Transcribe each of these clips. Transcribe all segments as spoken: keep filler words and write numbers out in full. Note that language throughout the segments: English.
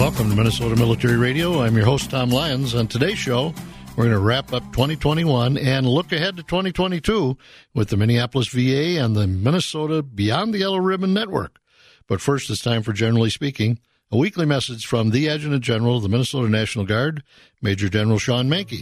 Welcome to Minnesota Military Radio. I'm your host, Tom Lyons. On today's show, we're going to wrap up twenty twenty-one and look ahead to twenty twenty-two with the Minneapolis V A and the Minnesota Beyond the Yellow Ribbon Network. But first, it's time for Generally Speaking, a weekly message from the Adjutant General of the Minnesota National Guard, Major General Sean Manke.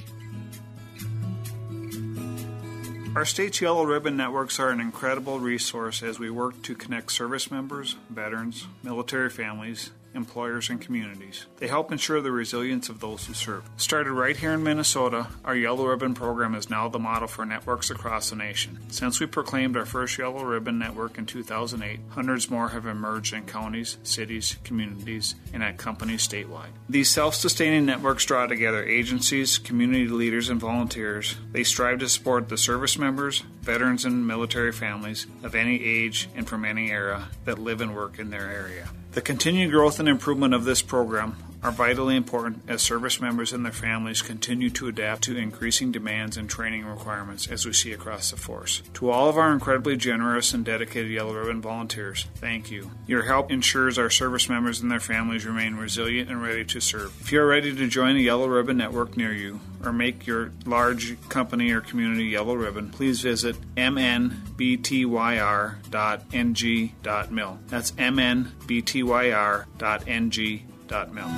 Our state's Yellow Ribbon Networks are an incredible resource as we work to connect service members, veterans, military families, employers, and communities. They help ensure the resilience of those who serve. Started right here in Minnesota, our Yellow Ribbon program is now the model for networks across the nation. Since we proclaimed our first Yellow Ribbon Network in two thousand eight, hundreds more have emerged in counties, cities, communities, and at companies statewide. These self-sustaining networks draw together agencies, community leaders, and volunteers. They strive to support the service members, veterans, and military families of any age and from any era that live and work in their area. The continued growth and improvement of this program are vitally important as service members and their families continue to adapt to increasing demands and training requirements as we see across the force. To all of our incredibly generous and dedicated Yellow Ribbon volunteers, thank you. Your help ensures our service members and their families remain resilient and ready to serve. If you are ready to join a Yellow Ribbon network near you or make your large company or community Yellow Ribbon, please visit m n b t y r dot n g dot mil. That's m n b t y r dot n g dot mil.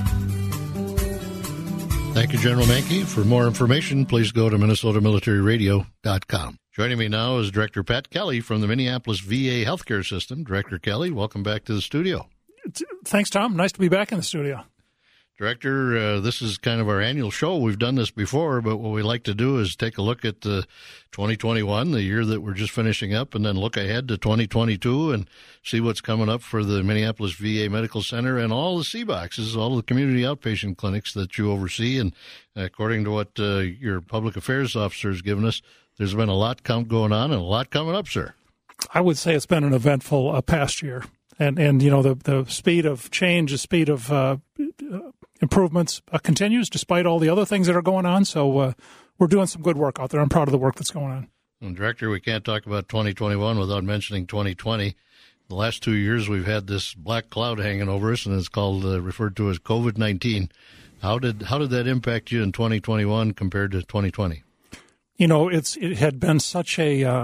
Thank you, General Manke. For more information, please go to minnesota military radio dot com. Joining me now is Director Pat Kelly from the Minneapolis V A Healthcare System. Director Kelly, welcome back to the studio. Thanks, Tom. Nice to be back in the studio. Director, uh, this is kind of our annual show. We've done this before, but what we like to do is take a look at uh, twenty twenty-one, the year that we're just finishing up, and then look ahead to twenty twenty-two and see what's coming up for the Minneapolis V A Medical Center and all the C boxes, all the community outpatient clinics that you oversee. And according to what uh, your public affairs officer has given us, there's been a lot com- going on and a lot coming up, sir. I would say it's been an eventful uh, past year. And, and you know, the, the speed of change, the speed of uh, improvements uh, continues despite all the other things that are going on. So uh, we're doing some good work out there. I'm proud of the work that's going on. And Director, we can't talk about twenty twenty-one without mentioning twenty twenty. The last two years we've had this black cloud hanging over us, and it's called uh, referred to as COVID nineteen. How did how did that impact you in twenty twenty-one compared to twenty twenty? You know, it's it had been such a uh,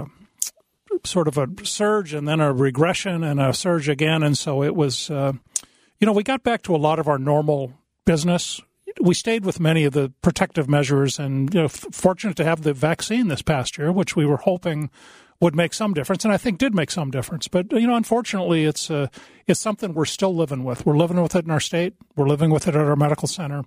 sort of a surge and then a regression and a surge again. And so it was, uh, you know, we got back to a lot of our normal business. We stayed with many of the protective measures and, you know, f- fortunate to have the vaccine this past year, which we were hoping would make some difference, and I think did make some difference. But, you know, unfortunately, it's uh, it's something we're still living with. We're living with it in our state. We're living with it at our medical center.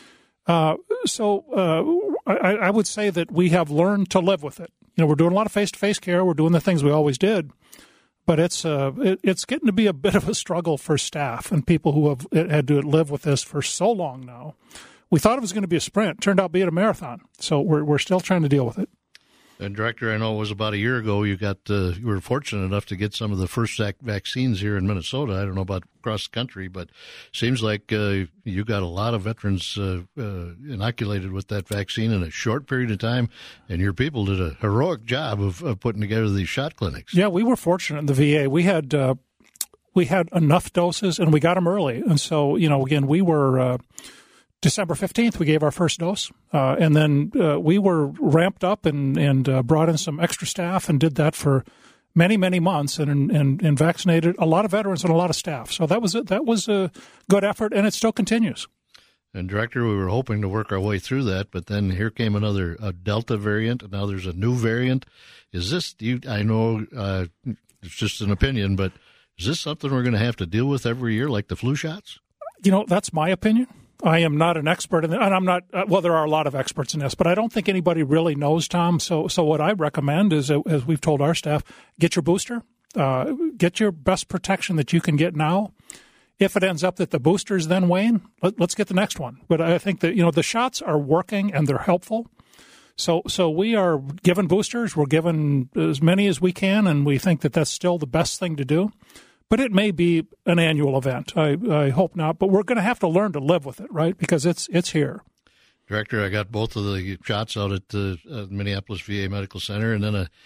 Uh, so uh, I, I would say that we have learned to live with it. You know, we're doing a lot of face-to-face care. We're doing the things we always did. But it's uh, it, it's getting to be a bit of a struggle for staff and people who have had to live with this for so long now. We thought it was going to be a sprint. Turned out to be a marathon. So we're we're still trying to deal with it. And Director, I know it was about a year ago you got uh, you were fortunate enough to get some of the first vac- vaccines here in Minnesota. I don't know about across the country, but seems like uh, you got a lot of veterans uh, uh, inoculated with that vaccine in a short period of time, and your people did a heroic job of, of putting together these shot clinics. Yeah, we were fortunate in the V A. We had uh, we had enough doses, and we got them early. And so, you know, again, we were uh, December fifteenth, we gave our first dose, uh, and then uh, we were ramped up and, and uh, brought in some extra staff and did that for many, many months and, and and vaccinated a lot of veterans and a lot of staff. So that was a, that was a good effort, and it still continues. And, Director, we were hoping to work our way through that, but then here came another a Delta variant, and now there's a new variant. Is this, you? I know uh, it's just an opinion, but is this something we're going to have to deal with every year like the flu shots? You know, that's my opinion. I am not an expert in it, and I'm not, uh, well, there are a lot of experts in this, but I don't think anybody really knows, Tom. So so what I recommend is, uh, as we've told our staff, get your booster, uh, get your best protection that you can get now. If it ends up that the boosters then wane, let, let's get the next one. But I think that, you know, the shots are working and they're helpful. So so we are given boosters. We're given as many as we can, and we think that that's still the best thing to do. But it may be an annual event. I, I hope not. But we're going to have to learn to live with it, right? Because it's it's here. Director, I got both of the shots out at the uh, Minneapolis V A Medical Center, and then a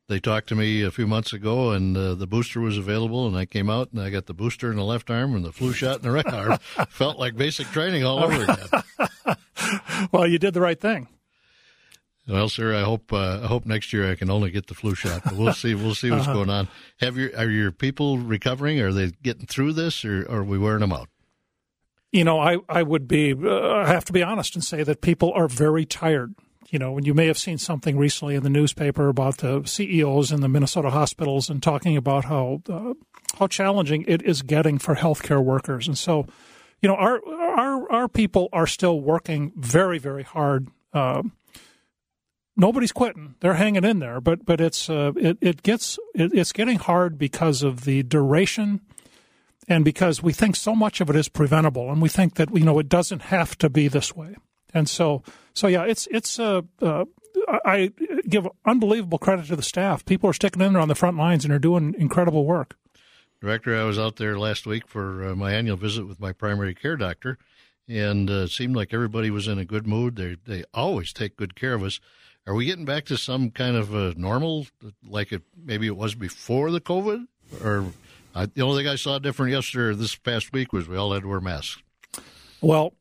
they talked to me a few months ago, and uh, the booster was available, and I came out, and I got the booster in the left arm and the flu shot in the right arm. Felt like basic training all over again. Well, you did the right thing. Well, sir, I hope uh, I hope next year I can only get the flu shot. But we'll see. We'll see what's uh-huh. going on. Have your are your people recovering? Are they getting through this, or, or are we wearing them out? You know, I I would be uh, I have to be honest and say that people are very tired. You know, and you may have seen something recently in the newspaper about the C E Os in the Minnesota hospitals and talking about how uh, how challenging it is getting for healthcare workers. And so, you know, our our our people are still working very, very hard. Uh, nobody's quitting; they're hanging in there. But but it's uh, it it gets it, it's getting hard because of the duration, and because we think so much of it is preventable, and we think that you know it doesn't have to be this way. And so, so yeah, it's it's. Uh, uh, I give unbelievable credit to the staff. People are sticking in there on the front lines and are doing incredible work. Director, I was out there last week for uh, my annual visit with my primary care doctor, and uh, it seemed like everybody was in a good mood. They they always take good care of us. Are we getting back to some kind of a normal, like it maybe it was before the COVID? Or uh, the only thing I saw different yesterday or this past week was we all had to wear masks. Well.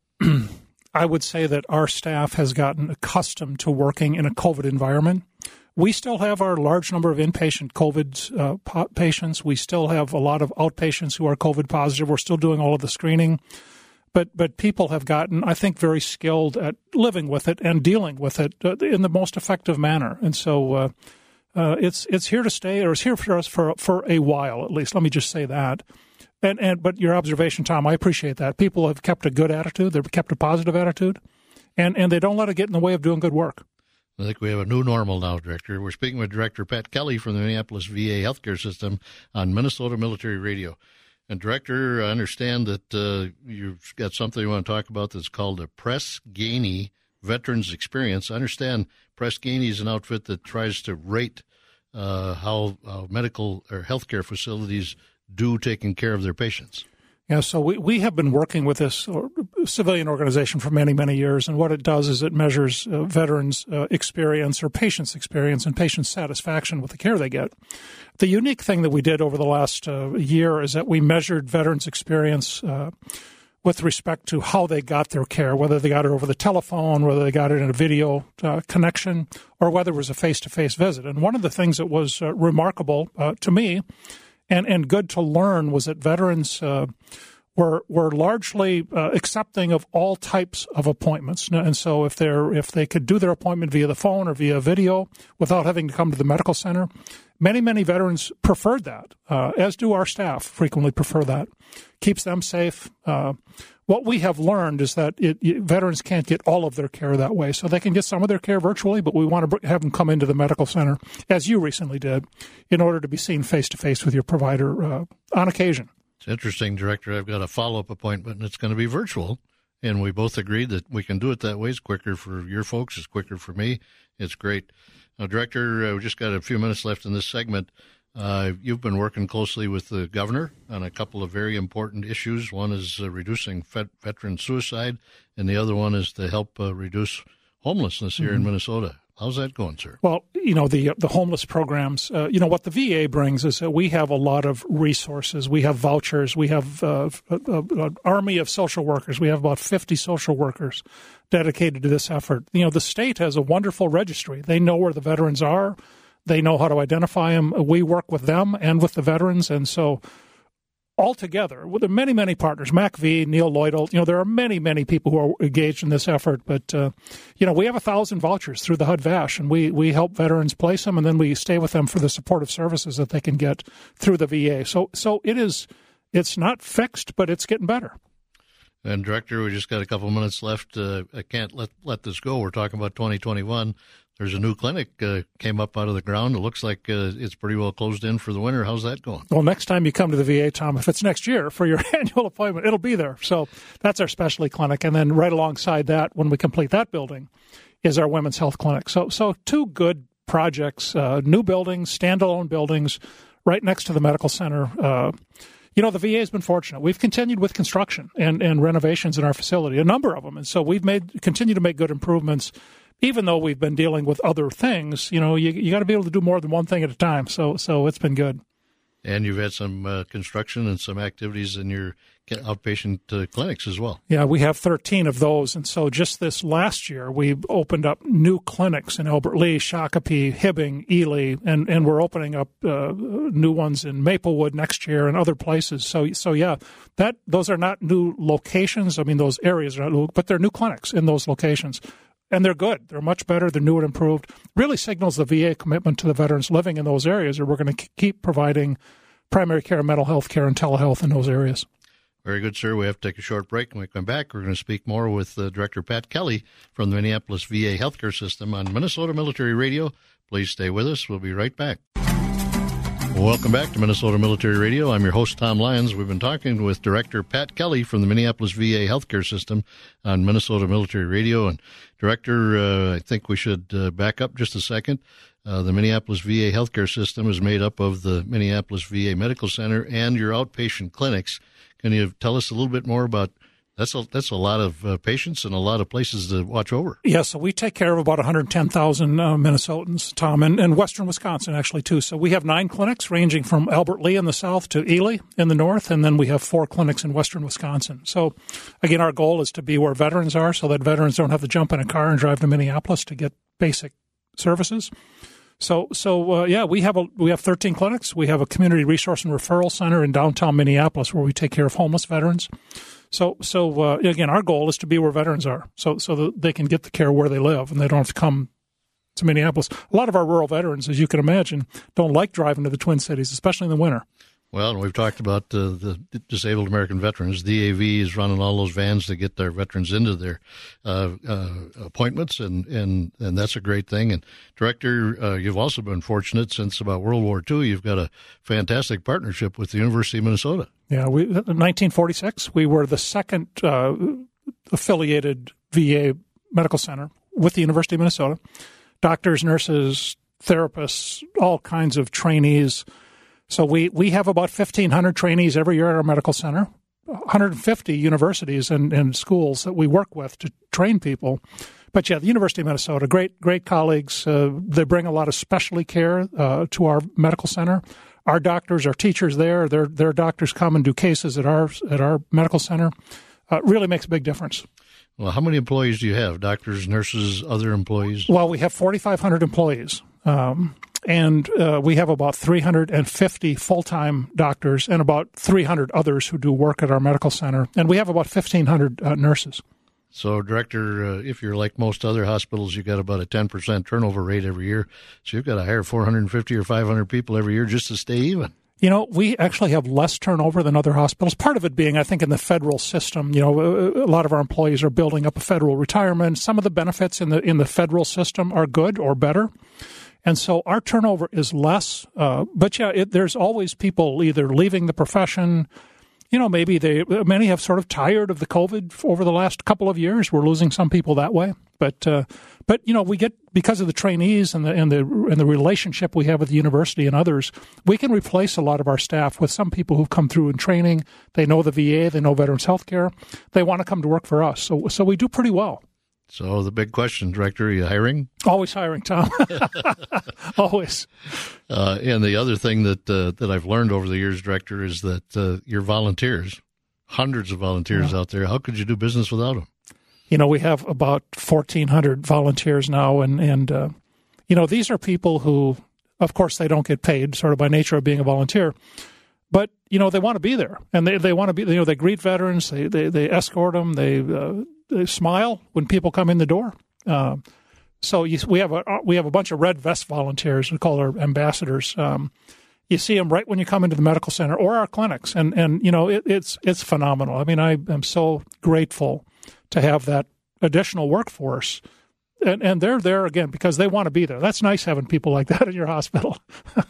I would say that our staff has gotten accustomed to working in a COVID environment. We still have our large number of inpatient COVID uh, po- patients. We still have a lot of outpatients who are COVID positive. We're still doing all of the screening. But but people have gotten, I think, very skilled at living with it and dealing with it uh, in the most effective manner. And so uh, uh, it's it's here to stay, or it's here for us for for a while at least. Let me just say that. And and but your observation, Tom, I appreciate that. People have kept a good attitude. They've kept a positive attitude, and, and they don't let it get in the way of doing good work. I think we have a new normal now, Director. We're speaking with Director Pat Kelly from the Minneapolis V A Healthcare System on Minnesota Military Radio. And, Director, I understand that uh, you've got something you want to talk about that's called a Press Ganey Veterans Experience. I understand Press Ganey is an outfit that tries to rate uh, how, how medical or healthcare facilities do taking care of their patients. Yeah, so we, we have been working with this civilian organization for many, many years, and what it does is it measures uh, veterans' uh, experience or patients' experience and patient satisfaction with the care they get. The unique thing that we did over the last uh, year is that we measured veterans' experience uh, with respect to how they got their care, whether they got it over the telephone, whether they got it in a video uh, connection, or whether it was a face-to-face visit. And one of the things that was uh, remarkable uh, to me And and good to learn was that veterans uh, were were largely uh, accepting of all types of appointments. And so if they're if they could do their appointment via the phone or via video without having to come to the medical center, many many veterans preferred that. Uh, as do our staff, frequently prefer that. Keeps them safe. Uh, what we have learned is that it, it, veterans can't get all of their care that way. So they can get some of their care virtually, but we want to have them come into the medical center, as you recently did, in order to be seen face-to-face with your provider uh, on occasion. It's interesting, Director. I've got a follow-up appointment, and it's going to be virtual. And we both agreed that we can do it that way. It's quicker for your folks. It's quicker for me. It's great. Now, Director, uh, we just got a few minutes left in this segment. Uh, you've been working closely with the governor on a couple of very important issues. One is uh, reducing vet- veteran suicide, and the other one is to help uh, reduce homelessness here mm-hmm. in Minnesota. How's that going, sir? Well, you know, the the homeless programs, uh, you know, what the V A brings is that we have a lot of resources. We have vouchers. We have uh, an army of social workers. We have about fifty social workers dedicated to this effort. You know, the state has a wonderful registry. They know where the veterans are. They know how to identify them. We work with them and with the veterans. And so altogether, with the many, many partners, MacV, Neil Lloydel, you know, there are many, many people who are engaged in this effort. But, uh, you know, we have a thousand vouchers through the H U D V A S H, and we, we help veterans place them, and then we stay with them for the supportive services that they can get through the V A. So so it is, it's not fixed, but it's getting better. And, Director, we just got a couple minutes left. Uh, I can't let, let this go. We're talking about twenty twenty-one. There's a new clinic uh, came up out of the ground. It looks like uh, it's pretty well closed in for the winter. How's that going? Well, next time you come to the V A, Tom, if it's next year for your annual appointment, it'll be there. So that's our specialty clinic. And then right alongside that, when we complete that building, is our women's health clinic. So so two good projects, uh, new buildings, standalone buildings, right next to the medical center. Uh, you know, the V A has been fortunate. We've continued with construction and, and renovations in our facility, a number of them. And so we've made continue to make good improvements. even though we've been dealing with other things, you know, you you got to be able to do more than one thing at a time. So so it's been good. And you've had some uh, construction and some activities in your outpatient uh, clinics as well. Yeah, we have thirteen of those. And so just this last year, we opened up new clinics in Albert Lea, Shakopee, Hibbing, Ely, and, and we're opening up uh, new ones in Maplewood next year and other places. So, so yeah, that those are not new locations. I mean, those areas are not new, but they're new clinics in those locations. And they're good. They're much better. They're new and improved. Really signals the V A commitment to the veterans living in those areas, or we're going to keep providing primary care, mental health care, and telehealth in those areas. Very good, sir. We have to take a short break. When we come back, we're going to speak more with uh, Director Pat Kelly from the Minneapolis V A Healthcare System on Minnesota Military Radio. Please stay with us. We'll be right back. Welcome back to Minnesota Military Radio. I'm your host, Tom Lyons. We've been talking with Director Pat Kelly from the Minneapolis V A Healthcare System on Minnesota Military Radio. And Director, uh, I think we should uh, back up just a second. Uh, the Minneapolis V A Healthcare System is made up of the Minneapolis V A Medical Center and your outpatient clinics. Can you tell us a little bit more about That's a, that's a lot of uh, patients and a lot of places to watch over. Yeah, so we take care of about one hundred ten thousand uh, Minnesotans, Tom, and, and western Wisconsin, actually, too. So we have nine clinics ranging from Albert Lea in the south to Ely in the north, and then we have four clinics in western Wisconsin. So, again, our goal is to be where veterans are so that veterans don't have to jump in a car and drive to Minneapolis to get basic services. So, so uh, yeah, we have a, we have thirteen clinics. We have a community resource and referral center in downtown Minneapolis where we take care of homeless veterans. So, so uh, again, our goal is to be where veterans are, so so that they can get the care where they live and they don't have to come to Minneapolis. A lot of our rural veterans, as you can imagine, don't like driving to the Twin Cities, especially in the winter. Well, and we've talked about uh, the Disabled American Veterans. D A V is running all those vans to get their veterans into their uh, uh, appointments, and, and, and that's a great thing. And, Director, uh, you've also been fortunate since about World War Two. You've got a fantastic partnership with the University of Minnesota. Yeah, we, in nineteen forty-six, we were the second uh, affiliated V A medical center with the University of Minnesota. Doctors, nurses, therapists, all kinds of trainees. So we, we have about fifteen hundred trainees every year at our medical center, one hundred fifty universities and, and schools that we work with to train people. But, yeah, the University of Minnesota, great great colleagues. Uh, they bring a lot of specialty care uh, to our medical center. Our doctors, our teachers there, their their doctors come and do cases at our at our medical center. Uh, really makes a big difference. Well, how many employees do you have? Doctors, nurses, other employees? Well, we have forty-five hundred employees. Um And uh, we have about three hundred fifty full-time doctors and about three hundred others who do work at our medical center. And we have about fifteen hundred uh, nurses. So, Director, uh, if you're like most other hospitals, you've got about a ten percent turnover rate every year. So you've got to hire four hundred fifty or five hundred people every year just to stay even. You know, we actually have less turnover than other hospitals. Part of it being, I think, in the federal system. You know, a lot of our employees are building up a federal retirement. Some of the benefits in the in the federal system are good or better. And so our turnover is less, uh, but yeah, it, there's always people either leaving the profession, you know, maybe they, many have sort of tired of the COVID over the last couple of years. We're losing some people that way, but, uh, but, you know, we get, because of the trainees and the, and the, and the relationship we have with the university and others, we can replace a lot of our staff with some people who've come through in training. They know the V A, they know Veterans Healthcare. They want to come to work for us. So, so we do pretty well. So the big question, Director, are you hiring? Always hiring, Tom. Always. Uh, and the other thing that uh, that I've learned over the years, Director, is that uh, your volunteers, hundreds of volunteers yeah. out there, how could you do business without them? You know, we have about fourteen hundred volunteers now, and, and uh, you know, these are people who, of course, they don't get paid sort of by nature of being a volunteer, but, you know, they want to be there, and they, they want to be, you know, they greet veterans, they, they, they escort them, they... Uh, They smile when people come in the door. Uh, so you, we have a we have a bunch of red vest volunteers. We call our ambassadors. Um, you see them right when you come into the medical center or our clinics, and and you know it, it's it's phenomenal. I mean, I am so grateful to have that additional workforce, and and they're there again because they want to be there. That's nice having people like that in your hospital.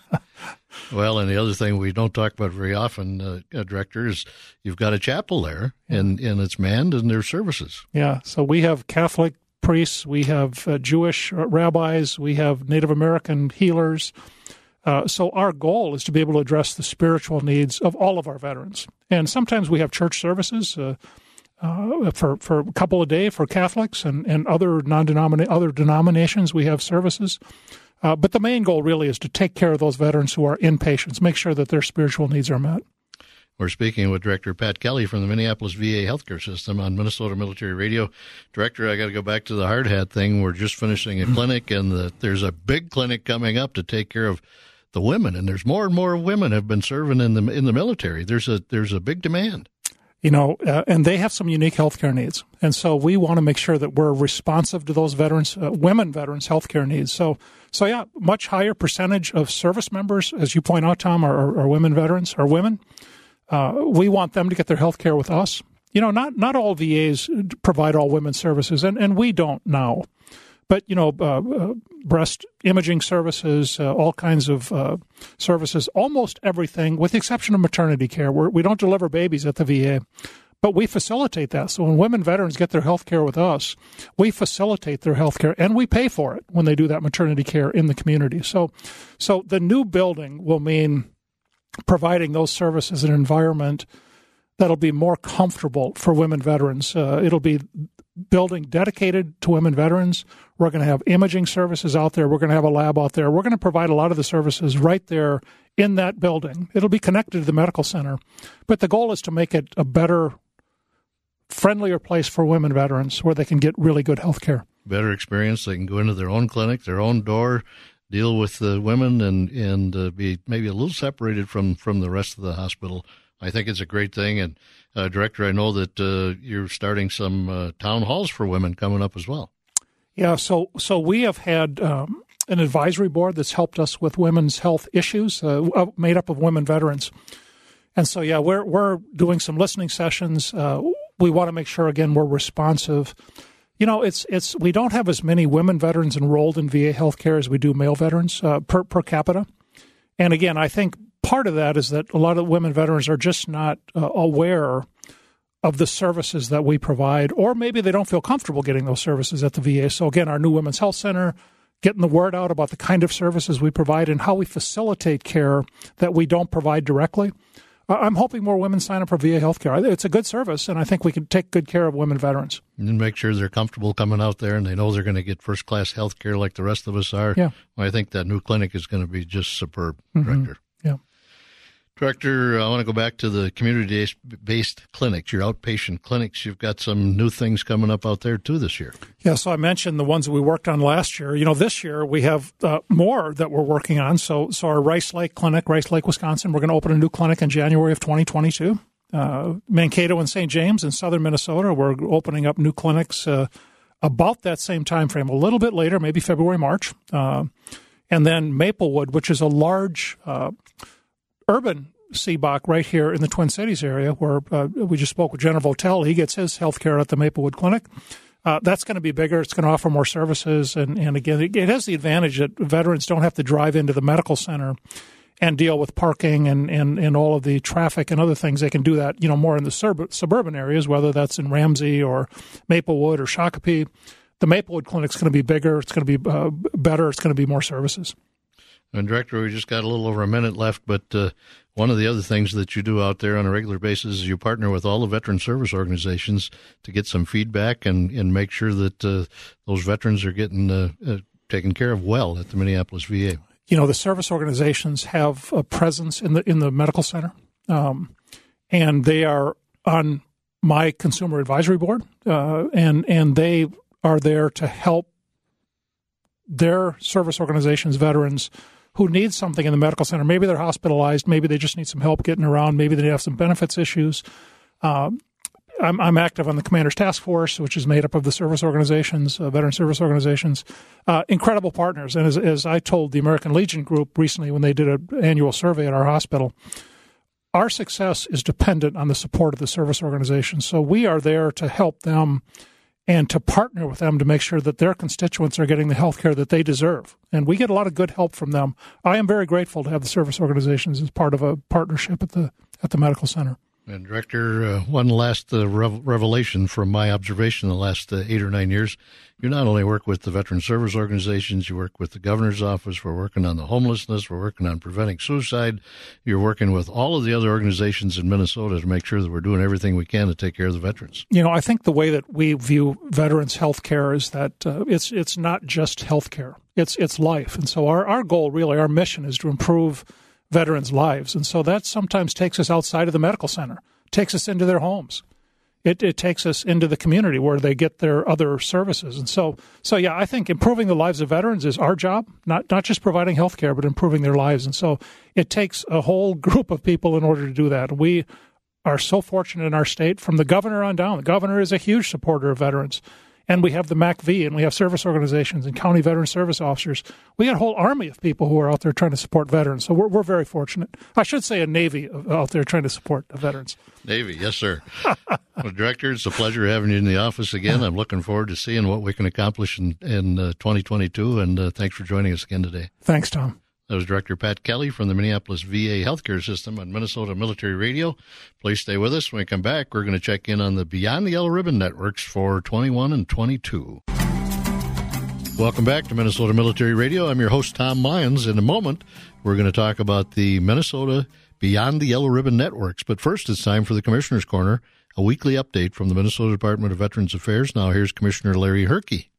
Well, and the other thing we don't talk about very often, uh, Director, is you've got a chapel there, yeah. and, and it's manned, and there's services. Yeah, so we have Catholic priests, we have uh, Jewish rabbis, we have Native American healers. Uh, so our goal is to be able to address the spiritual needs of all of our veterans. And sometimes we have church services. Uh, Uh, for, for a couple a day for Catholics and, and other non-denominational other denominations, we have services. Uh, but the main goal really is to take care of those veterans who are inpatients, make sure that their spiritual needs are met. We're speaking with Director Pat Kelly from the Minneapolis V A Healthcare System on Minnesota Military Radio. Director, I got to go back to the hard hat thing. We're just finishing a clinic, and the, there's a big clinic coming up to take care of the women, and there's more and more women have been serving in the in the military. There's a there's a big demand. You know, uh, and they have some unique healthcare needs. And so we want to make sure that we're responsive to those veterans, uh, women veterans' healthcare needs. So, so yeah, much higher percentage of service members, as you point out, Tom, are, are women veterans, are women. Uh, we want them to get their healthcare with us. You know, not, not all V As provide all women's services, and, and we don't now. But, you know, uh, uh, breast imaging services, uh, all kinds of uh, services, almost everything, with the exception of maternity care. We're, we don't deliver babies at the V A, but we facilitate that. So when women veterans get their health care with us, we facilitate their health care, and we pay for it when they do that maternity care in the community. So, so the new building will mean providing those services in an environment that'll be more comfortable for women veterans. Uh, it'll be building dedicated to women veterans. We're going to have imaging services out there. We're going to have a lab out there. We're going to provide a lot of the services right there in that building. It'll be connected to the medical center. But the goal is to make it a better, friendlier place for women veterans where they can get really good health care. Better experience. They can go into their own clinic, their own door, deal with the women, and, and uh, be maybe a little separated from, from the rest of the hospital. I think it's a great thing. And, uh, Director, I know that uh, you're starting some uh, town halls for women coming up as well. Yeah, so so we have had um, an advisory board that's helped us with women's health issues, uh, made up of women veterans. And so, yeah, we're we're doing some listening sessions. Uh, we want to make sure, again, we're responsive. You know, it's it's we don't have as many women veterans enrolled in V A healthcare as we do male veterans uh, per per capita. And again, I think part of that is that a lot of women veterans are just not uh, aware of the services that we provide, or maybe they don't feel comfortable getting those services at the V A. So again, our new Women's Health Center, getting the word out about the kind of services we provide and how we facilitate care that we don't provide directly. I'm hoping more women sign up for V A healthcare. It's a good service, and I think we can take good care of women veterans. And make sure they're comfortable coming out there and they know they're going to get first-class health care like the rest of us are. Yeah. Well, I think that new clinic is going to be just superb, Mm-hmm. Director. Yeah. Director, I want to go back to the community-based clinics, your outpatient clinics. You've got some new things coming up out there, too, this year. Yeah, so I mentioned the ones that we worked on last year. You know, this year we have uh, more that we're working on. So so our Rice Lake Clinic, Rice Lake, Wisconsin, we're going to open a new clinic in January of twenty twenty-two. Uh, Mankato and Saint James in southern Minnesota, we're opening up new clinics uh, about that same time frame, a little bit later, maybe February, March. Uh, and then Maplewood, which is a large uh urban C B O C right here in the Twin Cities area, where uh, we just spoke with Jennifer Votel. He gets his health care at the Maplewood Clinic. Uh, that's going to be bigger. It's going to offer more services. And, and again, it, it has the advantage that veterans don't have to drive into the medical center and deal with parking and, and, and all of the traffic and other things. They can do that, you know, more in the sub- suburban areas, whether that's in Ramsey or Maplewood or Shakopee. The Maplewood Clinic's going to be bigger. It's going to be uh, better. It's going to be more services. And, Director, we just got a little over a minute left, but uh, one of the other things that you do out there on a regular basis is you partner with all the veteran service organizations to get some feedback and, and make sure that uh, those veterans are getting uh, uh, taken care of well at the Minneapolis V A. You know, the service organizations have a presence in the in the medical center, um, and they are on my consumer advisory board, uh, and and they are there to help their service organizations, veterans who need something in the medical center. Maybe they're hospitalized. Maybe they just need some help getting around. Maybe they have some benefits issues. Um, I'm, I'm active on the Commander's Task Force, which is made up of the service organizations, uh, veteran service organizations, uh, incredible partners. And as, as I told the American Legion Group recently when they did an annual survey at our hospital, our success is dependent on the support of the service organizations. So we are there to help them and to partner with them to make sure that their constituents are getting the health care that they deserve. And we get a lot of good help from them. I am very grateful to have the service organizations as part of a partnership at the at the medical center. And Director, uh, one last uh, rev- revelation from my observation in the last uh, eight or nine years. You not only work with the veteran service organizations, you work with the governor's office. We're working on the homelessness. We're working on preventing suicide. You're working with all of the other organizations in Minnesota to make sure that we're doing everything we can to take care of the veterans. You know, I think the way that we view veterans' health care is that uh, it's it's not just health care. It's, it's life. And so our, our goal, really, our mission is to improve veterans' lives. And so that sometimes takes us outside of the medical center, takes us into their homes. It, it takes us into the community where they get their other services. And so, so yeah, I think improving the lives of veterans is our job, not not just providing health care, but improving their lives. And so it takes a whole group of people in order to do that. We are so fortunate in our state, from the governor on down. The governor is a huge supporter of veterans. And we have the M A C V, and we have service organizations and county veteran service officers. We got a whole army of people who are out there trying to support veterans. So we're we're very fortunate. I should say a Navy out there trying to support the veterans. Navy, yes, sir. Well, Director, it's a pleasure having you in the office again. I'm looking forward to seeing what we can accomplish in, in uh, twenty twenty-two, and uh, thanks for joining us again today. Thanks, Tom. That was Director Pat Kelly from the Minneapolis V A Healthcare System on Minnesota Military Radio. Please stay with us. When we come back, we're going to check in on the Beyond the Yellow Ribbon networks for twenty-one and twenty-two. Welcome back to Minnesota Military Radio. I'm your host, Tom Lyons. In a moment, we're going to talk about the Minnesota Beyond the Yellow Ribbon networks. But first, it's time for the Commissioner's Corner, a weekly update from the Minnesota Department of Veterans Affairs. Now, here's Commissioner Larry Herke.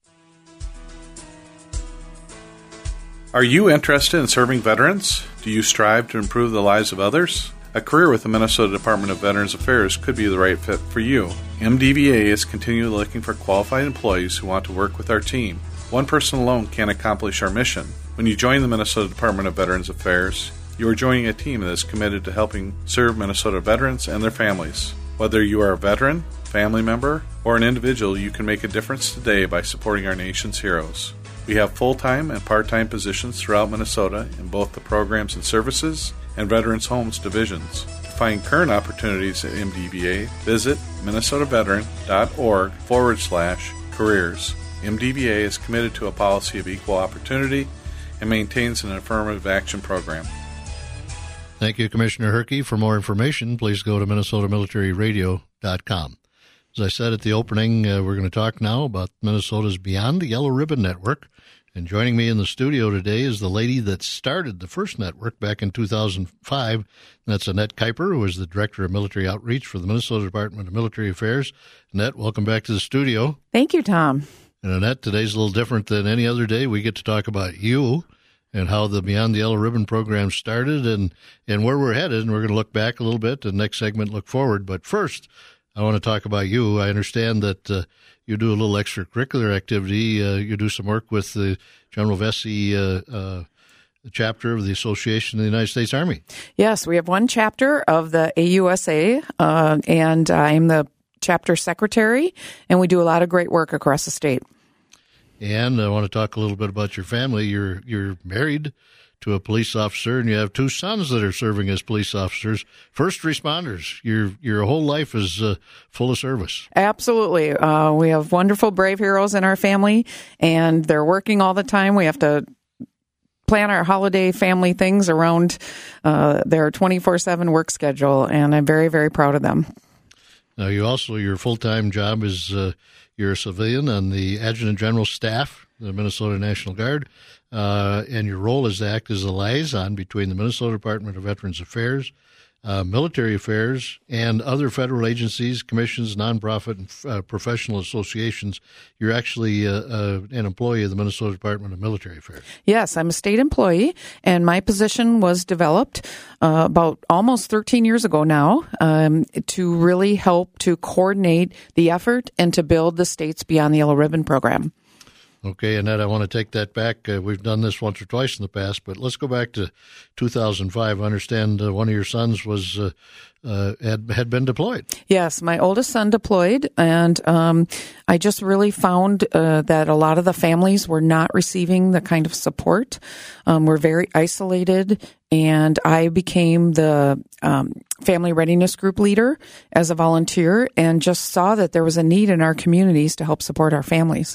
Are you interested in serving veterans? Do you strive to improve the lives of others? A career with the Minnesota Department of Veterans Affairs could be the right fit for you. M D V A is continually looking for qualified employees who want to work with our team. One person alone can't accomplish our mission. When you join the Minnesota Department of Veterans Affairs, you are joining a team that is committed to helping serve Minnesota veterans and their families. Whether you are a veteran, family member, or an individual, you can make a difference today by supporting our nation's heroes. We have full-time and part-time positions throughout Minnesota in both the Programs and Services and Veterans Homes divisions. To find current opportunities at M D V A, visit minnesotaveteran.org forward slash careers. M D V A is committed to a policy of equal opportunity and maintains an affirmative action program. Thank you, Commissioner Herke. For more information, please go to minnesota military radio dot com. As I said at the opening, uh, we're going to talk now about Minnesota's Beyond the Yellow Ribbon Network. And joining me in the studio today is the lady that started the first network back in two thousand five. That's Annette Kuiper, who is the Director of Military Outreach for the Minnesota Department of Military Affairs. Annette, welcome back to the studio. Thank you, Tom. And Annette, today's a little different than any other day. We get to talk about you and how the Beyond the Yellow Ribbon program started and, and where we're headed. And we're going to look back a little bit, and next segment look forward. But first, I want to talk about you. I understand that uh, you do a little extracurricular activity. Uh, you do some work with the General Vesey uh, uh, chapter of the Association of the United States Army. Yes, we have one chapter of the A U S A, uh, and I'm the chapter secretary, and we do a lot of great work across the state. And I want to talk a little bit about your family. You're you're married to a police officer, and you have two sons that are serving as police officers, first responders. Your your whole life is uh, full of service. Absolutely. Uh, we have wonderful, brave heroes in our family, and they're working all the time. We have to plan our holiday family things around uh, their twenty-four seven work schedule, and I'm very, very proud of them. Now, you also, your full-time job is uh, you're a civilian on the Adjutant General staff, the Minnesota National Guard. Uh, and your role is to act as a liaison between the Minnesota Department of Veterans Affairs, uh, Military Affairs, and other federal agencies, commissions, nonprofit, and uh, professional associations. You're actually uh, uh, an employee of the Minnesota Department of Military Affairs. Yes, I'm a state employee, and my position was developed uh, about almost thirteen years ago now um, to really help to coordinate the effort and to build the state's Beyond the Yellow Ribbon program. Okay, Annette, I want to take that back. Uh, we've done this once or twice in the past, but let's go back to two thousand five. I understand uh, one of your sons was uh, uh, had had been deployed. Yes, my oldest son deployed, and um, I just really found uh, that a lot of the families were not receiving the kind of support. Um, we're very isolated, and I became the um, family readiness group leader as a volunteer and just saw that there was a need in our communities to help support our families.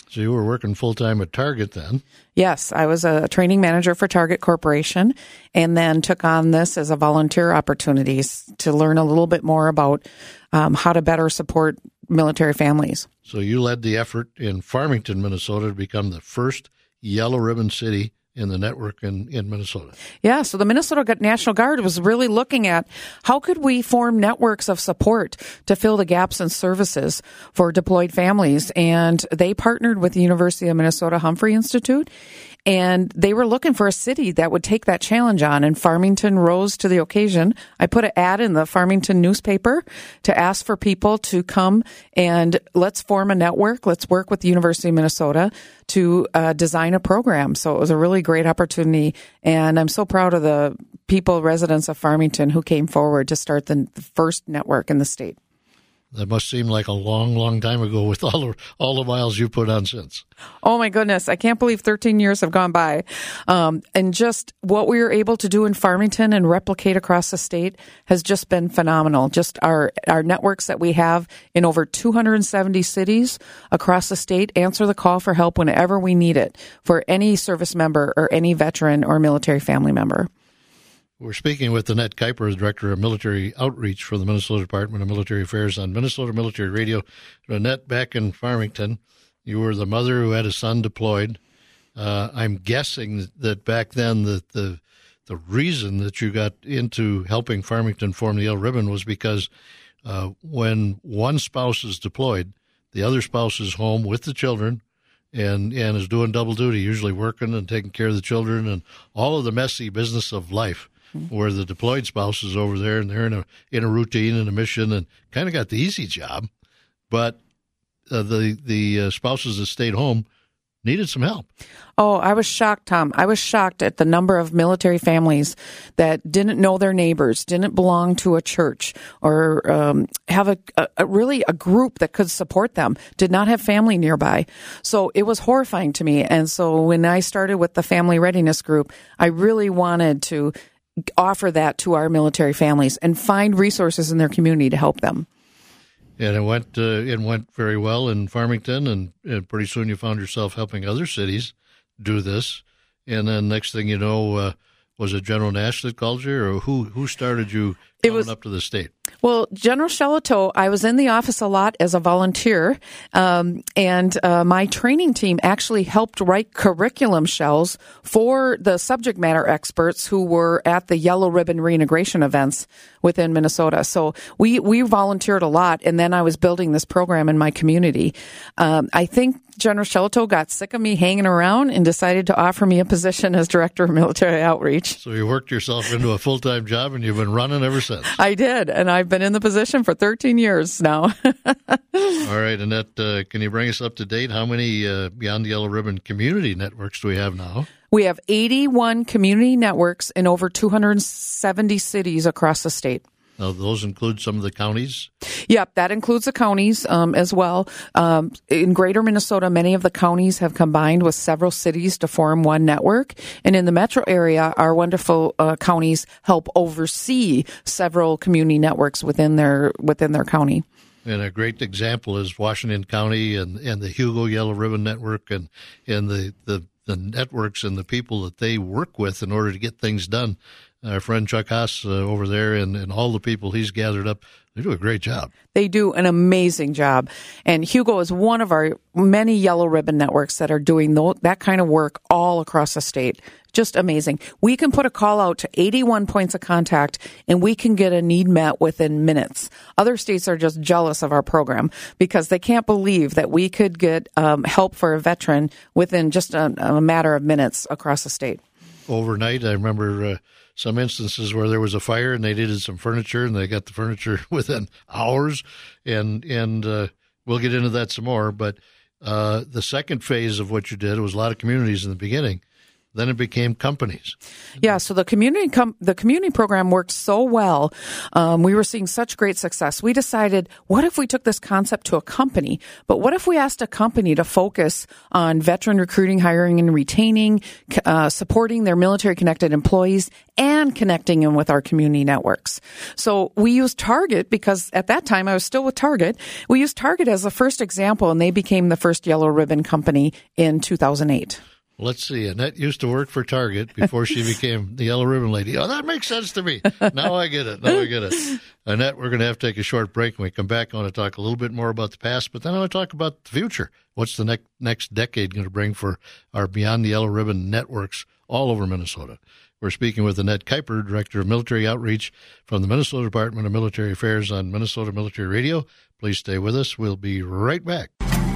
So you were working full-time at Target then? Yes, I was a training manager for Target Corporation and then took on this as a volunteer opportunity to learn a little bit more about um, how to better support military families. So you led the effort in Farmington, Minnesota to become the first yellow ribbon city in the network in, in Minnesota. Yeah, so the Minnesota National Guard was really looking at how could we form networks of support to fill the gaps in services for deployed families. And they partnered with the University of Minnesota Humphrey Institute, and they were looking for a city that would take that challenge on, and Farmington rose to the occasion. I put an ad in the Farmington newspaper to ask for people to come and let's form a network. Let's work with the University of Minnesota to uh, design a program. So it was a really great opportunity, and I'm so proud of the people, residents of Farmington, who came forward to start the, the first network in the state. That must seem like a long, long time ago with all the, all the miles you put on since. Oh, my goodness. I can't believe thirteen years have gone by. Um, and just what we were able to do in Farmington and replicate across the state has just been phenomenal. Just our, our networks that we have in over two hundred seventy cities across the state answer the call for help whenever we need it for any service member or any veteran or military family member. We're speaking with Annette Kuiper, the Director of Military Outreach for the Minnesota Department of Military Affairs on Minnesota Military Radio. Annette, back in Farmington, you were the mother who had a son deployed. Uh, I'm guessing that back then the, the the reason that you got into helping Farmington form the Yellow Ribbon was because uh, when one spouse is deployed, the other spouse is home with the children and, and is doing double duty, usually working and taking care of the children and all of the messy business of life. Where the deployed spouse is over there and they're in a in a routine and a mission and kind of got the easy job, but uh, the the uh, spouses that stayed home needed some help. Oh, I was shocked, Tom. I was shocked at the number of military families that didn't know their neighbors, didn't belong to a church, or um, have a, a, a really a group that could support them, did not have family nearby. So it was horrifying to me. And so when I started with the Family Readiness Group, I really wanted to offer that to our military families and find resources in their community to help them. And it went uh, it went very well in Farmington, and, and pretty soon you found yourself helping other cities do this. And then next thing you know, uh, was it General Nash that called you, or who who started you coming was, up to the state? Well, General Shelato, I was in the office a lot as a volunteer, um, and uh, my training team actually helped write curriculum shells for the subject matter experts who were at the Yellow Ribbon reintegration events within Minnesota. So we, we volunteered a lot, and then I was building this program in my community. Um, I think General Shelato got sick of me hanging around and decided to offer me a position as Director of Military Outreach. So you worked yourself into a full-time job, and you've been running ever since. I did, and I've been in the position for thirteen years now. All right, Annette, uh, can you bring us up to date? How many uh, Beyond the Yellow Ribbon community networks do we have now? We have eighty-one community networks in over two hundred seventy cities across the state. Now, those include some of the counties? Yep, that includes the counties um, as well. Um, in greater Minnesota, many of the counties have combined with several cities to form one network. And in the metro area, our wonderful uh, counties help oversee several community networks within their within their county. And a great example is Washington County and, and the Hugo Yellow Ribbon Network and, and the, the, the networks and the people that they work with in order to get things done. Our friend Chuck Haas uh, over there and, and all the people he's gathered up, they do a great job. They do an amazing job. And Hugo is one of our many Yellow Ribbon networks that are doing th- that kind of work all across the state. Just amazing. We can put a call out to eighty-one points of contact, and we can get a need met within minutes. Other states are just jealous of our program because they can't believe that we could get um, help for a veteran within just a, a matter of minutes across the state. Overnight, I remember uh, some instances where there was a fire and they needed some furniture, and they got the furniture within hours. And and uh, we'll get into that some more. But uh, the second phase of what you did was a lot of communities in the beginning. then it became companies. Yeah, so the community com- the community program worked so well. Um, we were seeing such great success. We decided, what if we took this concept to a company? But what if we asked a company to focus on veteran recruiting, hiring, and retaining, uh, supporting their military-connected employees, and connecting them with our community networks? So we used Target because at that time I was still with Target. We used Target as the first example, and they became the first Yellow Ribbon company in two thousand eight. Let's see. Annette used to work for Target before she became the Yellow Ribbon lady. Oh, that makes sense to me. Now I get it. Now I get it. Annette, we're going to have to take a short break. When we come back, I want to talk a little bit more about the past, but then I want to talk about the future. What's the next next decade going to bring for our Beyond the Yellow Ribbon networks all over Minnesota? We're speaking with Annette Kuiper, Director of Military Outreach from the Minnesota Department of Military Affairs on Minnesota Military Radio. Please stay with us. We'll be right back.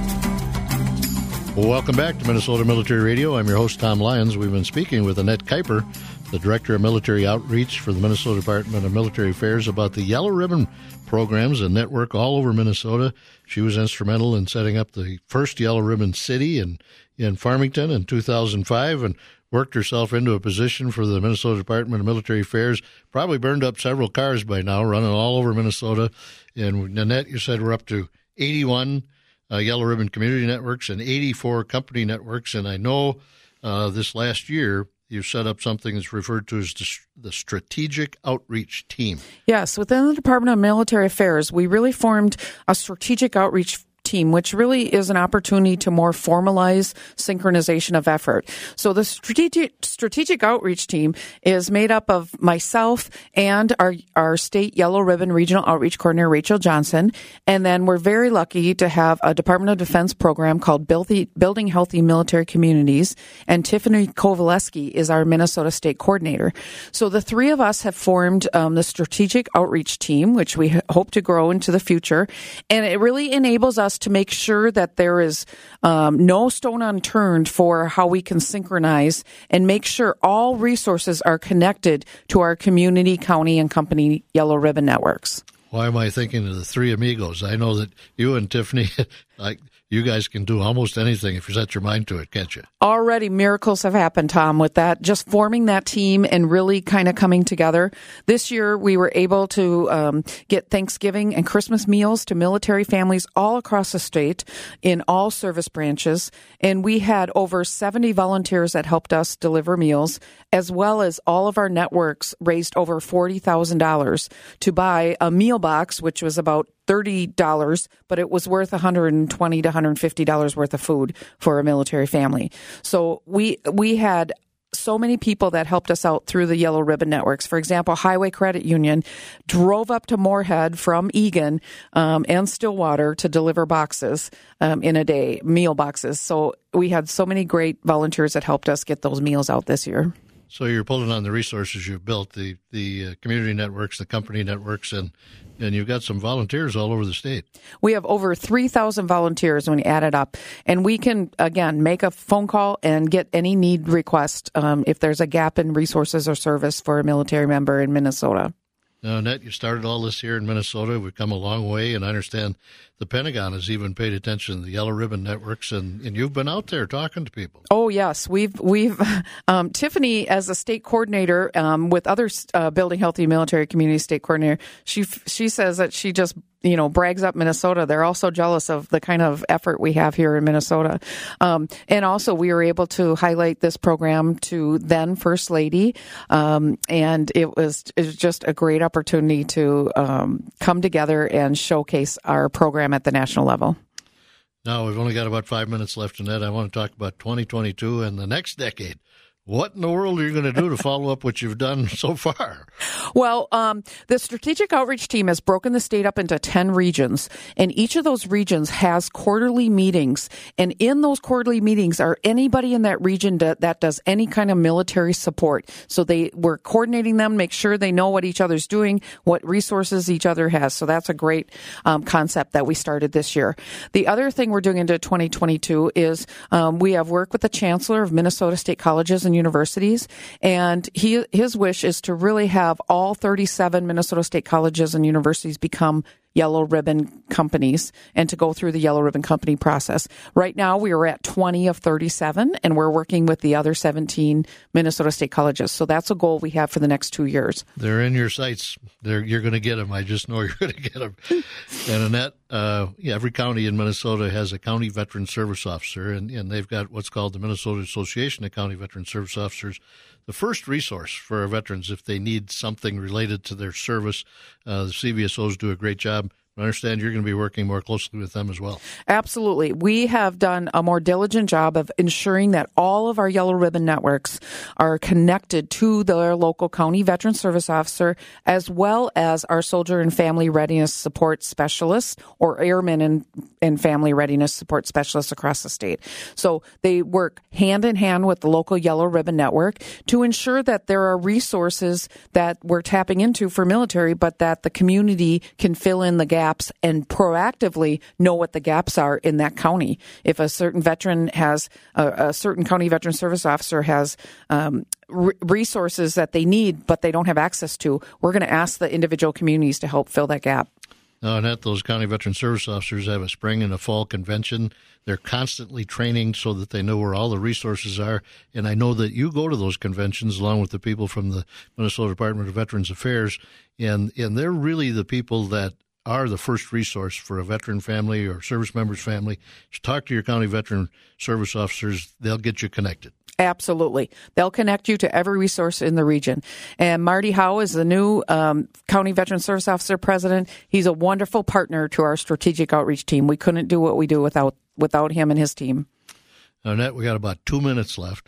Welcome back to Minnesota Military Radio. I'm your host, Tom Lyons. We've been speaking with Annette Kuiper, the Director of Military Outreach for the Minnesota Department of Military Affairs, about the Yellow Ribbon programs and network all over Minnesota. She was instrumental in setting up the first Yellow Ribbon city in, in Farmington in two thousand five and worked herself into a position for the Minnesota Department of Military Affairs, probably burned up several cars by now, running all over Minnesota. And Annette, you said we're up to eighty-one Uh, Yellow Ribbon community networks and eighty-four company networks. And I know uh, this last year you set up something that's referred to as the, the Strategic Outreach Team. Yes, within the Department of Military Affairs, we really formed a Strategic Outreach Team, which really is an opportunity to more formalize synchronization of effort. So the strategic strategic outreach team is made up of myself and our our state Yellow Ribbon Regional Outreach Coordinator, Rachel Johnson. And then we're very lucky to have a Department of Defense program called Building Healthy Military Communities. And Tiffany Kovaleski is our Minnesota State Coordinator. So the three of us have formed um, the Strategic Outreach Team, which we hope to grow into the future. And it really enables us to make sure that there is um, no stone unturned for how we can synchronize and make sure all resources are connected to our community, county, and company Yellow Ribbon networks. Why am I thinking of the three amigos? I know that you and Tiffany, like you guys can do almost anything if you set your mind to it, can't you? Already miracles have happened, Tom, with that, just forming that team and really kind of coming together. This year, we were able to um, get Thanksgiving and Christmas meals to military families all across the state in all service branches. And we had over seventy volunteers that helped us deliver meals, as well as all of our networks raised over forty thousand dollars to buy a meal box, which was about thirty dollars, but it was worth one hundred twenty to one hundred fifty dollars worth of food for a military family. So we we had so many people that helped us out through the Yellow Ribbon networks. For example, Highway Credit Union drove up to Moorhead from Eagan um, and Stillwater to deliver boxes um, in a day, meal boxes. So we had so many great volunteers that helped us get those meals out this year. So you're pulling on the resources you've built, the the uh, community networks, the company networks, and and you've got some volunteers all over the state. We have over three thousand volunteers when you add it up. And we can, again, make a phone call and get any need request um, if there's a gap in resources or service for a military member in Minnesota. Now, Annette, you started all this here in Minnesota. We've come a long way, and I understand the Pentagon has even paid attention to the Yellow Ribbon networks, and, and you've been out there talking to people. Oh, yes. We've, we've um, Tiffany, as a state coordinator um, with other uh, Building Healthy Military Community state coordinator, she she says that she just you know, brags up Minnesota. They're also jealous of the kind of effort we have here in Minnesota. Um, and also we were able to highlight this program to then First Lady. Um, and it was, it was just a great opportunity to um, come together and showcase our program at the national level. Now, we've only got about five minutes left, Annette. I want to talk about twenty twenty-two and the next decade. What in the world are you going to do to follow up what you've done so far? Well, um, the Strategic Outreach Team has broken the state up into ten regions, and each of those regions has quarterly meetings. And in those quarterly meetings are anybody in that region that, that does any kind of military support. So they we're coordinating them, make sure they know what each other's doing, what resources each other has. So that's a great um, concept that we started this year. The other thing we're doing into twenty twenty-two is um, we have worked with the Chancellor of Minnesota State Colleges and universities, and he his wish is to really have all thirty-seven Minnesota State colleges and universities become Yellow Ribbon companies and to go through the Yellow Ribbon company process. Right now, we are at twenty of thirty-seven, and we're working with the other seventeen Minnesota State colleges. So that's a goal we have for the next two years. They're in your sights. They're, you're going to get them. I just know you're going to get them. And Annette, uh, yeah, every county in Minnesota has a county veteran service officer, and, and they've got what's called the Minnesota Association of County Veteran Service Officers, the first resource for our veterans if they need something related to their service. Uh, the C V S Os do a great job. I understand you're going to be working more closely with them as well. Absolutely. We have done a more diligent job of ensuring that all of our Yellow Ribbon networks are connected to their local county veteran service officer, as well as our soldier and family readiness support specialists or airmen and, and family readiness support specialists across the state. So they work hand in hand with the local Yellow Ribbon network to ensure that there are resources that we're tapping into for military, but that the community can fill in the gap and proactively know what the gaps are in that county. If a certain veteran has, a, a certain county veteran service officer has um, re- resources that they need, but they don't have access to, we're going to ask the individual communities to help fill that gap. Now, Annette, those county veteran service officers have a spring and a fall convention. They're constantly training so that they know where all the resources are. And I know that you go to those conventions along with the people from the Minnesota Department of Veterans Affairs, and, and they're really the people that are the first resource for a veteran family or service member's family. Just talk to your county veteran service officers. They'll get you connected. Absolutely. They'll connect you to every resource in the region. And Marty Howe is the new um, County Veteran Service Officer President. He's a wonderful partner to our strategic outreach team. We couldn't do what we do without without him and his team. Annette, we got about two minutes left.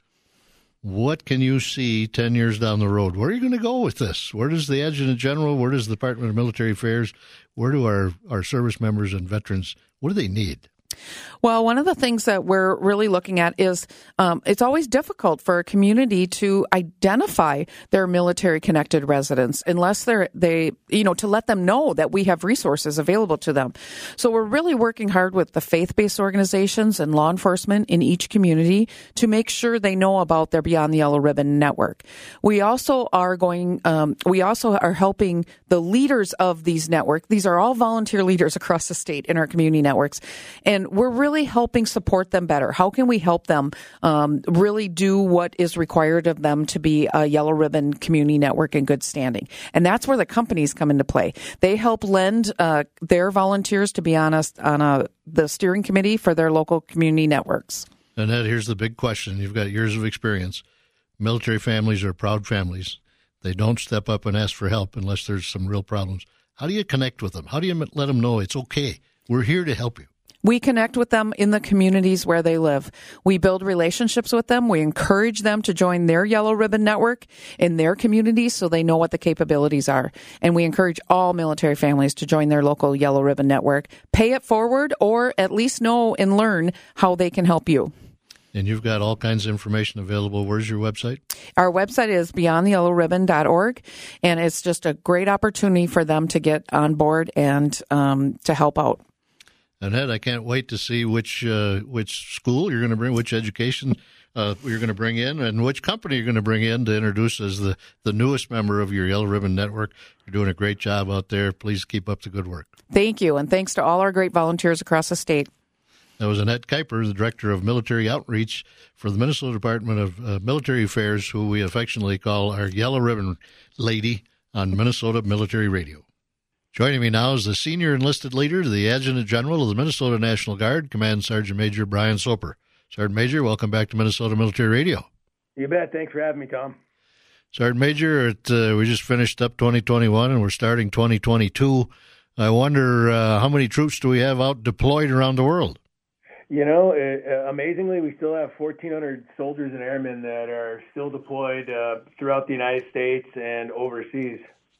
What can you see ten years down the road? Where are you going to go with this? Where does the Adjutant General, where does the Department of Military Affairs, where do our, our service members and veterans, what do they need? Well, one of the things that we're really looking at is um, it's always difficult for a community to identify their military-connected residents unless they're, they, you know, to let them know that we have resources available to them. So we're really working hard with the faith-based organizations and law enforcement in each community to make sure they know about their Beyond the Yellow Ribbon network. We also are going, um, we also are helping the leaders of these networks. These are all volunteer leaders across the state in our community networks. And we're really helping support them better. How can we help them um, really do what is required of them to be a Yellow Ribbon community network in good standing? And that's where the companies come into play. They help lend uh, their volunteers to be on, a, on a, the steering committee for their local community networks. Annette, here's the big question. You've got years of experience. Military families are proud families. They don't step up and ask for help unless there's some real problems. How do you connect with them? How do you let them know it's okay? We're here to help you. We connect with them in the communities where they live. We build relationships with them. We encourage them to join their Yellow Ribbon network in their communities so they know what the capabilities are. And we encourage all military families to join their local Yellow Ribbon network, pay it forward, or at least know and learn how they can help you. And you've got all kinds of information available. Where's your website? Our website is beyond the yellow ribbon dot org, and it's just a great opportunity for them to get on board and um, to help out. Annette, I can't wait to see which uh, which school you're going to bring, which education uh, you're going to bring in, and which company you're going to bring in to introduce as the, the newest member of your Yellow Ribbon Network. You're doing a great job out there. Please keep up the good work. Thank you, and thanks to all our great volunteers across the state. That was Annette Kuiper, the Director of Military Outreach for the Minnesota Department of uh, Military Affairs, who we affectionately call our Yellow Ribbon Lady on Minnesota Military Radio. Joining me now is the Senior Enlisted Leader to the Adjutant General of the Minnesota National Guard, Command Sergeant Major Brian Soper. Sergeant Major, welcome back to Minnesota Military Radio. You bet. Thanks for having me, Tom. Sergeant Major, it, uh, we just finished up twenty twenty-one and we're starting twenty twenty-two. I wonder uh, how many troops do we have out deployed around the world? You know, uh, amazingly, we still have fourteen hundred soldiers and airmen that are still deployed uh, throughout the United States and overseas.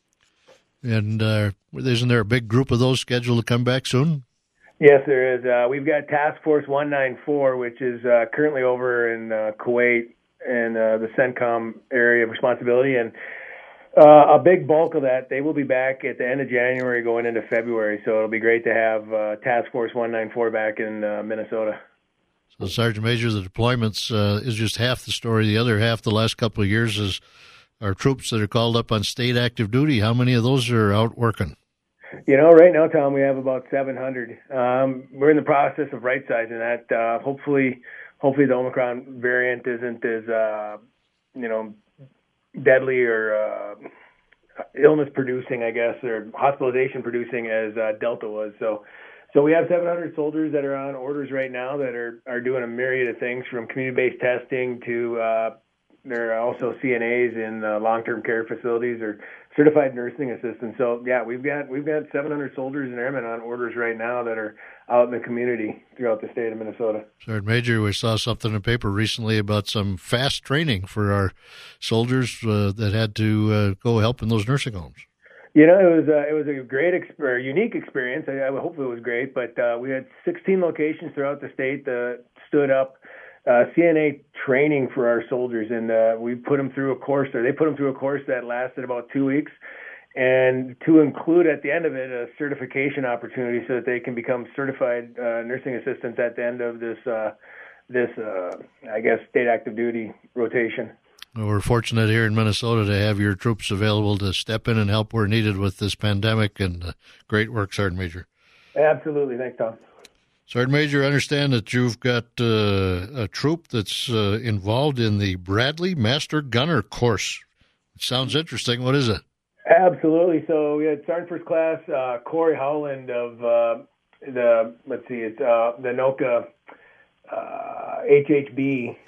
And uh, isn't there a big group of those scheduled to come back soon? Yes, there is. Uh, we've got Task Force one ninety-four, which is uh, currently over in uh, Kuwait and uh, the CENTCOM area of responsibility. And uh, a big bulk of that, they will be back at the end of January going into February. So it'll be great to have uh, Task Force one ninety-four back in uh, Minnesota. So, Sergeant Major, the deployments uh, is just half the story. The other half, the last couple of years, is our troops that are called up on state active duty. How many of those are out working? You know, right now, Tom, we have about seven hundred. Um, we're in the process of right-sizing that. Uh, hopefully, hopefully the Omicron variant isn't as, uh, you know, deadly or uh, illness-producing, I guess, or hospitalization-producing as uh, Delta was. So, so we have seven hundred soldiers that are on orders right now that are, are doing a myriad of things, from community-based testing to uh, they're also C N As in uh, long-term care facilities or certified nursing assistants. So yeah, we've got we've got seven hundred soldiers and airmen on orders right now that are out in the community throughout the state of Minnesota. Sergeant Major, we saw something in the paper recently about some fast training for our soldiers uh, that had to uh, go help in those nursing homes. You know, it was uh, it was a great, exp- or unique experience. I, I hope it was great, but uh, we had sixteen locations throughout the state that stood up Uh, C N A training for our soldiers, and uh, we put them through a course, or they put them through a course that lasted about two weeks, and to include at the end of it a certification opportunity so that they can become certified uh, nursing assistants at the end of this, uh, this uh, I guess, state active duty rotation. Well, we're fortunate here in Minnesota to have your troops available to step in and help where needed with this pandemic, and uh, great work, Sergeant Major. Absolutely. Thanks, Tom. Sergeant Major, I understand that you've got uh, a troop that's uh, involved in the Bradley Master Gunner course. It sounds interesting. What is it? Absolutely. So we had Sergeant First Class uh, Corey Howland of uh, the, let's see, it's uh, the NOCA uh, H H B,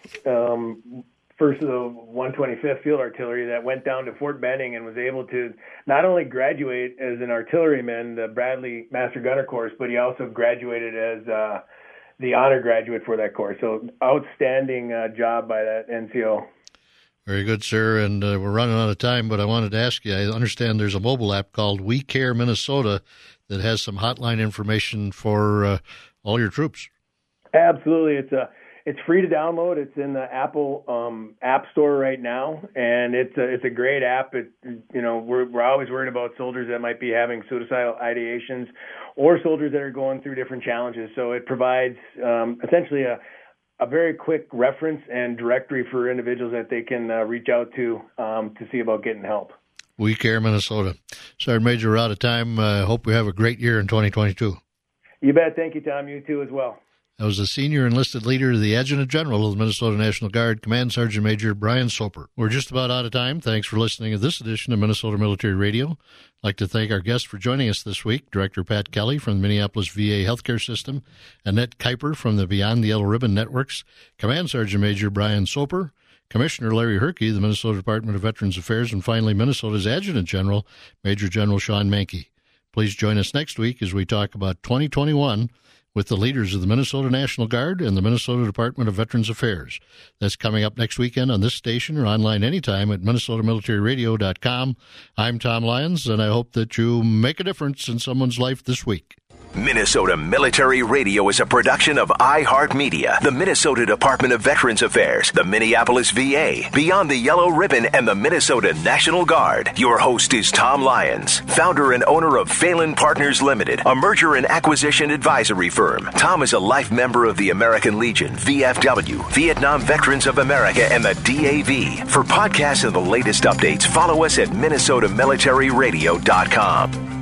um, first of the one twenty-fifth Field Artillery, that went down to Fort Benning and was able to not only graduate as an artilleryman, the Bradley Master Gunner course, but he also graduated as uh, the honor graduate for that course. So outstanding uh, job by that N C O. Very good, sir. And uh, we're running out of time, but I wanted to ask you, I understand there's a mobile app called We Care Minnesota that has some hotline information for uh, all your troops. Absolutely. It's a It's free to download. It's in the Apple um, App Store right now, and it's a, it's a great app. It, you know, we're we're always worried about soldiers that might be having suicidal ideations, or soldiers that are going through different challenges. So it provides um, essentially a a very quick reference and directory for individuals that they can uh, reach out to um, to see about getting help. We Care Minnesota. Sergeant Major, we're out of time. I uh, hope we have a great year in twenty twenty-two. You bet. Thank you, Tom. You too as well. That was the senior enlisted leader, the Adjutant General of the Minnesota National Guard, Command Sergeant Major Brian Soper. We're just about out of time. Thanks for listening to this edition of Minnesota Military Radio. I'd like to thank our guests for joining us this week, Director Pat Kelly from the Minneapolis V A Healthcare System, Annette Kuiper from the Beyond the Yellow Ribbon Networks, Command Sergeant Major Brian Soper, Commissioner Larry Herke, the Minnesota Department of Veterans Affairs, and finally Minnesota's Adjutant General, Major General Sean Mankey. Please join us next week as we talk about twenty twenty-one with the leaders of the Minnesota National Guard and the Minnesota Department of Veterans Affairs. That's coming up next weekend on this station or online anytime at minnesota military radio dot com. I'm Tom Lyons, and I hope that you make a difference in someone's life this week. Minnesota Military Radio is a production of iHeartMedia, the Minnesota Department of Veterans Affairs, the Minneapolis V A, Beyond the Yellow Ribbon, and the Minnesota National Guard. Your host is Tom Lyons, founder and owner of Phelan Partners Limited, a merger and acquisition advisory firm. Tom is a life member of the American Legion, V F W, Vietnam Veterans of America, and the D A V. For podcasts and the latest updates, follow us at minnesota military radio dot com.